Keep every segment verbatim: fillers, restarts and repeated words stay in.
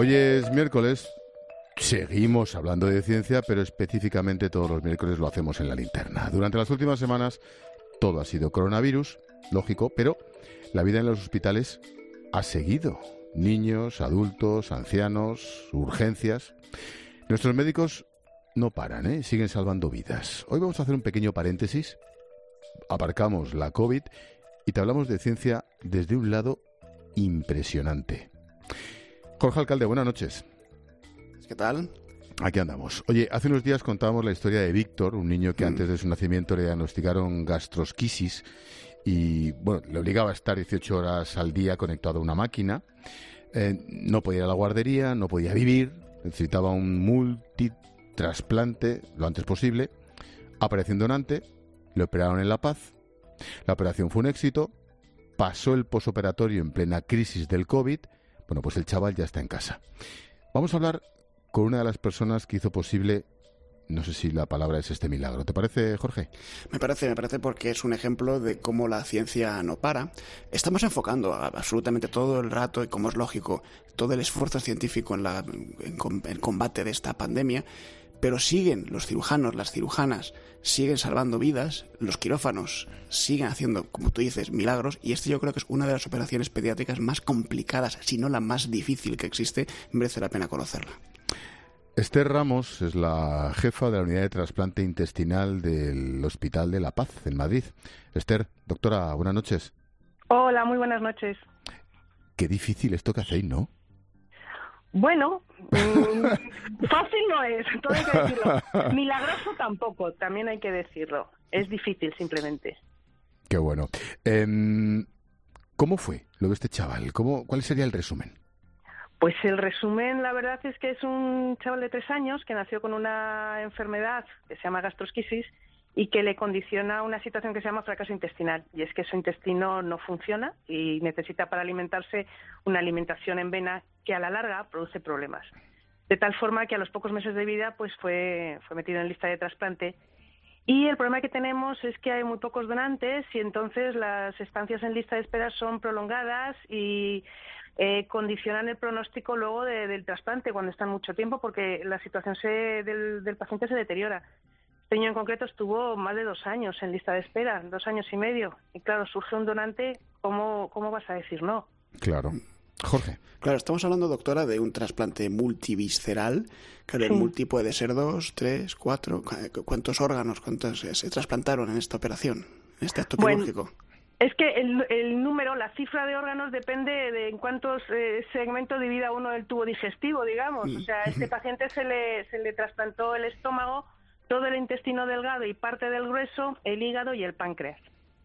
Hoy es miércoles, seguimos hablando de ciencia, pero específicamente todos los miércoles lo hacemos en la linterna. Durante las últimas semanas todo ha sido coronavirus, lógico, pero la vida en los hospitales ha seguido. Niños, adultos, ancianos, urgencias. Nuestros médicos no paran, ¿eh? Siguen salvando vidas. Hoy vamos a hacer un pequeño paréntesis, aparcamos la COVID y te hablamos de ciencia desde un lado impresionante. Jorge Alcalde, buenas noches. ¿Qué tal? Aquí andamos. Oye, hace unos días contábamos la historia de Víctor, un niño que mm. antes de su nacimiento le diagnosticaron gastrosquisis y, bueno, le obligaba a estar dieciocho horas al día conectado a una máquina. Eh, no podía ir a la guardería, no podía vivir, necesitaba un multitrasplante lo antes posible. Apareció un donante, le operaron en La Paz, la operación fue un éxito, pasó el posoperatorio en plena crisis del COVID. Bueno, pues el chaval ya está en casa. Vamos a hablar con una de las personas que hizo posible, no sé si la palabra es este milagro. ¿Te parece, Jorge? Me parece, me parece porque es un ejemplo de cómo la ciencia no para. Estamos enfocando absolutamente todo el rato, y como es lógico, todo el esfuerzo científico en, la, en, en combate de esta pandemia, pero siguen los cirujanos, las cirujanas, siguen salvando vidas, los quirófanos siguen haciendo, como tú dices, milagros, y esto yo creo que es una de las operaciones pediátricas más complicadas, si no la más difícil que existe, merece la pena conocerla. Esther Ramos es la jefa de la unidad de trasplante intestinal del Hospital de La Paz, en Madrid. Esther, doctora, buenas noches. Hola, muy buenas noches. Qué difícil esto que hacéis, ¿no? Bueno, mmm, fácil no es, todo hay que decirlo. Milagroso tampoco, también hay que decirlo. Es difícil, simplemente. Qué bueno. Eh, ¿Cómo fue lo de este chaval? ¿Cómo, ¿Cuál sería el resumen? Pues el resumen, la verdad es que es un chaval de tres años que nació con una enfermedad que se llama gastrosquisis y que le condiciona una situación que se llama fracaso intestinal. Y es que su intestino no funciona y necesita para alimentarse una alimentación en vena que a la larga produce problemas. De tal forma que a los pocos meses de vida pues fue, fue metido en lista de trasplante. Y el problema que tenemos es que hay muy pocos donantes y entonces las estancias en lista de espera son prolongadas y eh, condicionan el pronóstico luego de, del trasplante cuando están mucho tiempo porque la situación se, del, del paciente se deteriora. Este niño en concreto estuvo más de dos años en lista de espera, dos años y medio. Y claro, surge un donante, ¿cómo, cómo vas a decir no? Claro. Jorge. Claro, estamos hablando, doctora, de un trasplante multivisceral. Claro, sí. El multi puede ser dos, tres, cuatro. ¿Cuántos órganos cuántos se trasplantaron en esta operación, en este acto bueno, quirúrgico? Es que el, el número, la cifra de órganos depende de en cuántos eh, segmentos divida uno el tubo digestivo, digamos. O sea, a este paciente se le, se le trasplantó el estómago, todo el intestino delgado y parte del grueso, el hígado y el páncreas.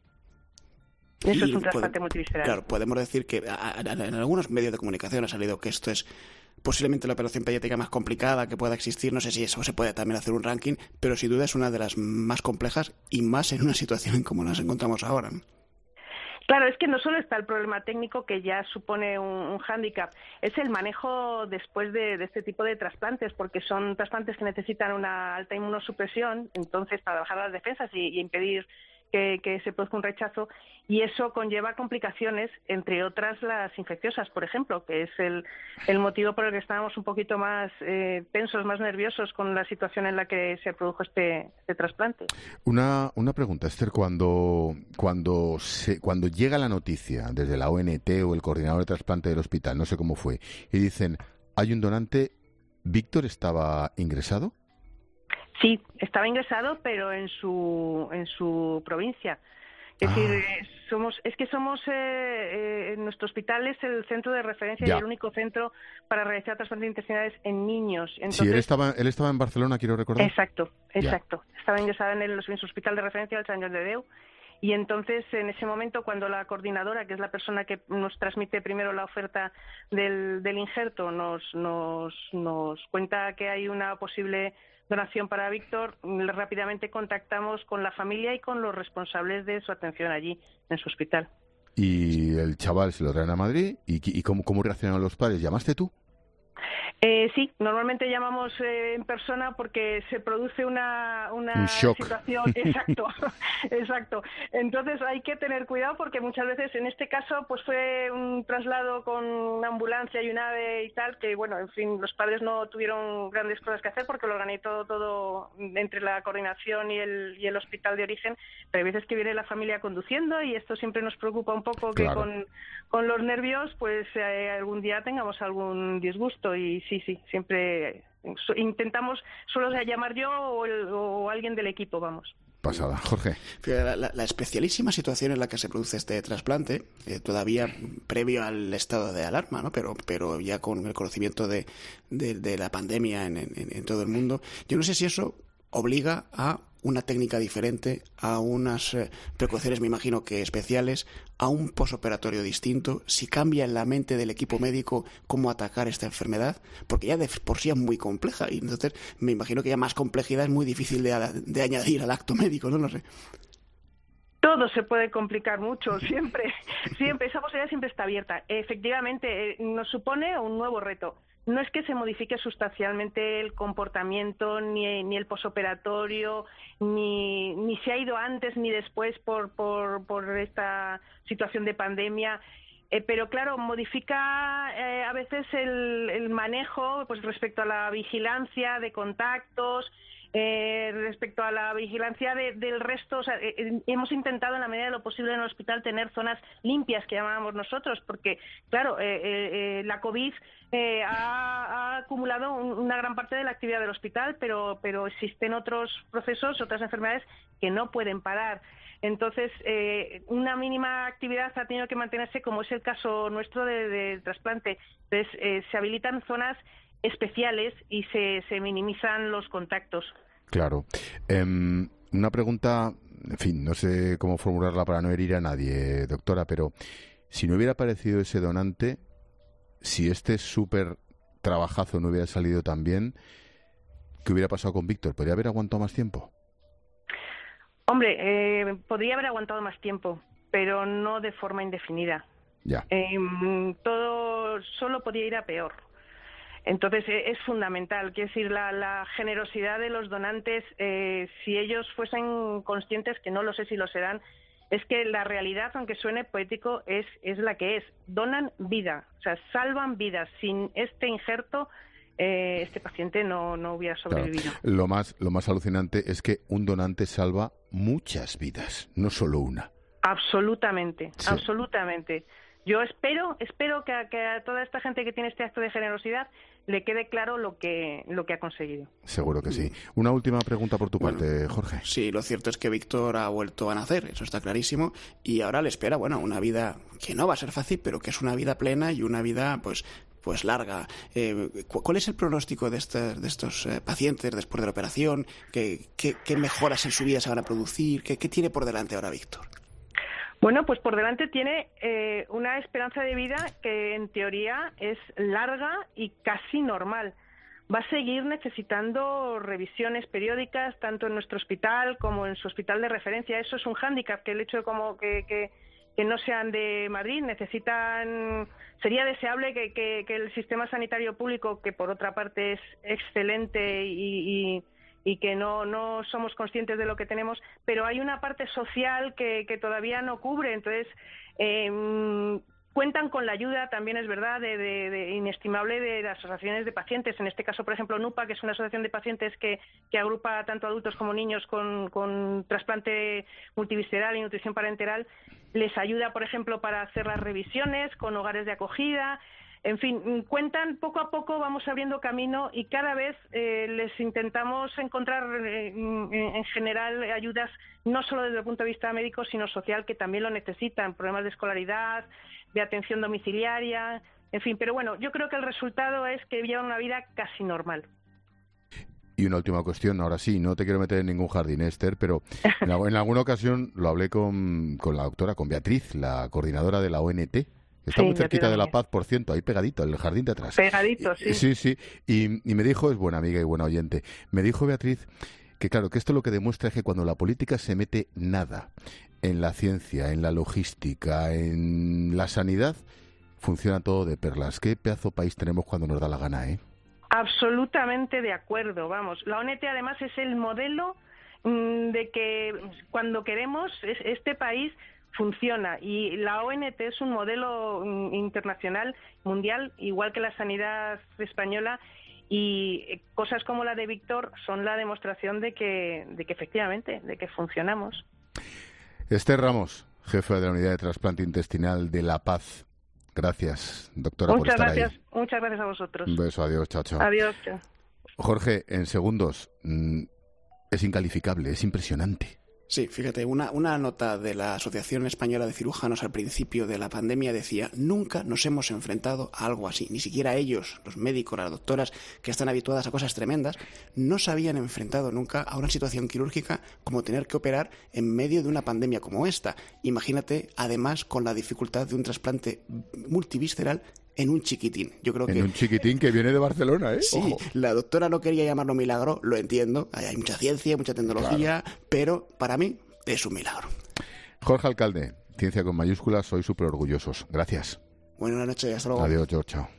Eso y es un trasplante puede, multivisceral. Claro, podemos decir que a, a, en algunos medios de comunicación ha salido que esto es posiblemente la operación pediátrica más complicada que pueda existir. No sé si eso se puede también hacer un ranking, pero sin duda es una de las más complejas y más en una situación como nos encontramos ahora, ¿no? Claro, es que no solo está el problema técnico que ya supone un, un hándicap, es el manejo después de, de este tipo de trasplantes, porque son trasplantes que necesitan una alta inmunosupresión, entonces para bajar las defensas y, y impedir que, que se produzca un rechazo, y eso conlleva complicaciones, entre otras las infecciosas, por ejemplo, que es el, el motivo por el que estábamos un poquito más eh, tensos, más nerviosos con la situación en la que se produjo este, este trasplante. Una, una pregunta, Esther, cuando, cuando, se, cuando llega la noticia desde la O N T o el coordinador de trasplante del hospital, no sé cómo fue, y dicen, hay un donante, ¿Víctor estaba ingresado? Sí, estaba ingresado, pero en su en su provincia. Es ah. decir, somos es que somos eh, eh, nuestro hospital es el centro de referencia ya. y el único centro para realizar trasplantes intestinales en niños. Entonces, sí, él estaba él estaba en Barcelona, quiero recordar. Exacto, exacto. Ya. Estaba ingresado en, el, en su hospital de referencia del Sant Joan de Déu. Y entonces, en ese momento, cuando la coordinadora, que es la persona que nos transmite primero la oferta del, del injerto, nos, nos, nos cuenta que hay una posible donación para Víctor, rápidamente contactamos con la familia y con los responsables de su atención allí, en su hospital. Y el chaval se lo traen a Madrid, ¿y, y cómo, cómo reaccionaron los padres? ¿Llamaste tú? Eh, sí, normalmente llamamos eh, en persona porque se produce una, una Un shock. situación, exacto, exacto. Entonces hay que tener cuidado porque muchas veces, en este caso, pues fue un traslado con una ambulancia y un AVE y tal, que bueno, en fin, los padres no tuvieron grandes cosas que hacer porque lo organizó todo entre la coordinación y el, y el hospital de origen, pero hay veces que viene la familia conduciendo y esto siempre nos preocupa un poco, que Claro. con, con los nervios, pues eh, algún día tengamos algún disgusto. Y sí, sí, siempre so, intentamos, solo llamar yo o, el, o alguien del equipo, vamos. Pasada. Jorge. La, la, la especialísima situación en la que se produce este trasplante, eh, todavía previo al estado de alarma, ¿no? pero, pero ya con el conocimiento de, de, de la pandemia en, en, en todo el mundo, yo no sé si eso obliga a una técnica diferente, a unas eh, precauciones, me imagino que especiales, a un posoperatorio distinto, si cambia en la mente del equipo médico cómo atacar esta enfermedad, porque ya de por sí es muy compleja, y entonces me imagino que ya más complejidad es muy difícil de, de añadir al acto médico, no lo sé. Todo se puede complicar mucho, siempre, siempre, esa posibilidad siempre está abierta. Efectivamente, eh, nos supone un nuevo reto. No es que se modifique sustancialmente el comportamiento, ni, ni el posoperatorio, ni, ni se ha ido antes ni después por, por, por esta situación de pandemia. Eh, pero claro, modifica eh, a veces el, el manejo pues respecto a la vigilancia de contactos, eh, respecto a la vigilancia de, del resto. O sea, eh, hemos intentado en la medida de lo posible en el hospital tener zonas limpias, que llamábamos nosotros, porque claro, eh, eh, la COVID eh, ha, ha acumulado un, una gran parte de la actividad del hospital, pero, pero existen otros procesos, otras enfermedades que no pueden parar. Entonces, eh, una mínima actividad ha tenido que mantenerse, como es el caso nuestro de, de trasplante. Entonces, eh, se habilitan zonas especiales y se, se minimizan los contactos. Claro. Eh, una pregunta, en fin, no sé cómo formularla para no herir a nadie, doctora, pero si no hubiera aparecido ese donante, si este súper trabajazo no hubiera salido tan bien, ¿qué hubiera pasado con Víctor? ¿Podría haber aguantado más tiempo? Hombre, eh, podría haber aguantado más tiempo, pero no de forma indefinida. Ya. Eh, todo solo podía ir a peor. Entonces eh, es fundamental, quiero decir, la, la generosidad de los donantes, eh, si ellos fuesen conscientes, que no lo sé si lo serán, es que la realidad, aunque suene poético, es, es la que es. Donan vida, o sea, salvan vidas. Sin este injerto, eh, este paciente no, no hubiera sobrevivido. Claro. Lo más, lo más alucinante es que un donante salva muchas vidas, no solo una. Absolutamente, Sí. absolutamente. Yo espero, espero que a, que a toda esta gente que tiene este acto de generosidad le quede claro lo que, lo que ha conseguido. Seguro que sí. Una última pregunta por tu Bueno, parte, Jorge. Sí, lo cierto es que Víctor ha vuelto a nacer, eso está clarísimo, y ahora le espera, bueno, una vida que no va a ser fácil, pero que es una vida plena y una vida, pues, pues larga. Eh, ¿Cuál es el pronóstico de, este, de estos eh, pacientes después de la operación? ¿Qué, qué, qué mejoras en su vida se van a producir? ¿Qué, qué tiene por delante ahora Víctor? Bueno, pues por delante tiene eh, una esperanza de vida que en teoría es larga y casi normal. Va a seguir necesitando revisiones periódicas, tanto en nuestro hospital como en su hospital de referencia. Eso es un hándicap, que el hecho de como que, que, que no sean de Madrid, necesitan... Sería deseable que, que, que el sistema sanitario público, que por otra parte es excelente y... y y que no, no somos conscientes de lo que tenemos, pero hay una parte social que, que todavía no cubre. Entonces, eh, cuentan con la ayuda, también es verdad, de, de, de inestimable de las asociaciones de pacientes. En este caso, por ejemplo, NUPA, que es una asociación de pacientes que, que agrupa tanto adultos como niños con, con trasplante multivisceral y nutrición parenteral, les ayuda, por ejemplo, para hacer las revisiones con hogares de acogida. En fin, cuentan, poco a poco vamos abriendo camino y cada vez eh, les intentamos encontrar eh, en general ayudas no solo desde el punto de vista médico, sino social, que también lo necesitan, problemas de escolaridad, de atención domiciliaria, en fin. Pero bueno, yo creo que el resultado es que llevan una vida casi normal. Y una última cuestión, ahora sí, no te quiero meter en ningún jardín, Esther, pero en, en alguna ocasión lo hablé con, con la doctora, con Beatriz, la coordinadora de la O N T. Está sí, muy cerquita de La Paz, por ciento, ahí pegadito, en el jardín de atrás. Pegadito, sí. Sí, sí. Y, y me dijo, es buena amiga y buena oyente, me dijo Beatriz que claro, que esto lo que demuestra es que cuando la política se mete nada en la ciencia, en la logística, en la sanidad, funciona todo de perlas. Qué pedazo país tenemos cuando nos da la gana, ¿eh? Absolutamente de acuerdo, vamos. La O N T además es el modelo mmm, de que cuando queremos es, este país funciona, y la O N T es un modelo mmm, internacional, mundial, igual que la sanidad española, y cosas como la de Víctor son la demostración de que, de que efectivamente, de que funcionamos. Esther Ramos, jefa de la Unidad de Trasplante Intestinal de La Paz. Gracias, doctora, muchas por estar gracias, ahí. Muchas gracias a vosotros. Un beso, adiós, chao, chao. Adiós, chao. Jorge, en segundos, mmm, es incalificable, es impresionante. Sí, fíjate, una, una nota de la Asociación Española de Cirujanos al principio de la pandemia decía: nunca nos hemos enfrentado a algo así, ni siquiera ellos, los médicos, las doctoras, que están habituadas a cosas tremendas, no se habían enfrentado nunca a una situación quirúrgica como tener que operar en medio de una pandemia como esta. Imagínate, además, con la dificultad de un trasplante multivisceral en un chiquitín. Yo creo en que un chiquitín que viene de Barcelona, ¿eh? Sí, Ojo. La doctora no quería llamarlo milagro, lo entiendo. Hay mucha ciencia, mucha tecnología, claro, pero para mí es un milagro. Jorge Alcalde, Ciencia con mayúsculas, soy súper orgullosos. Gracias. Buenas noches, hasta luego. Adiós, George, chao.